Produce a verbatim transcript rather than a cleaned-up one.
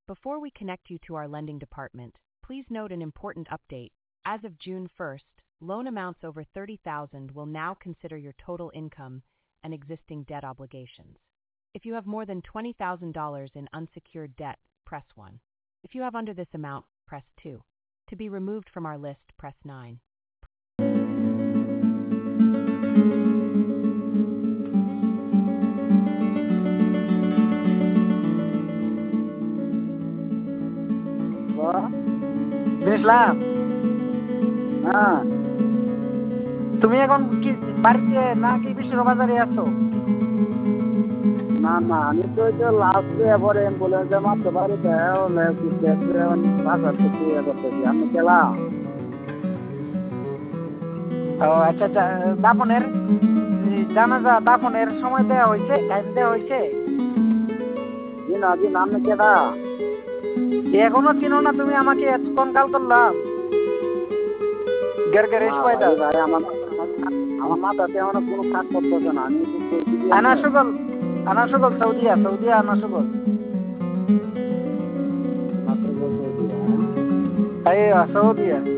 Before we connect you to our lending department, please note an important update. As of June first, loan amounts over thirty thousand dollars will now consider your total income and existing debt obligations. If you have more than twenty thousand dollars in unsecured debt, press one. If you have under this amount, press two. To be removed from our list, press nine. ইসলাম, হ্যাঁ তুমি এখন কি বাড়িতে নাকি বিশ্ব বাজারে আছো? না না আমি তো ওই যে লাস্টে এবারে অ্যাম্বুলেন্সে মারতে পারি বাজার থেকে ইয়ে করতেছি। আমি গেলাম। ও আচ্ছা আচ্ছা, দাফনের জানাজা দাফনের সময় দেওয়া হয়েছে, টাইম দেওয়া হয়েছে? জি না জি না, আপনি কেটা? এখনো চিনো না তুমি আমাকে? এতক্ষণ কাল করলাম গের গের পয়দা। ভাই আমার আমার মাথাতে এমন কোনো কাজ করতেছে না। আমি আনা সুগল আনা সুগল সৌদিয়া সৌদিয়া আনা সুগল এই সৌদিয়া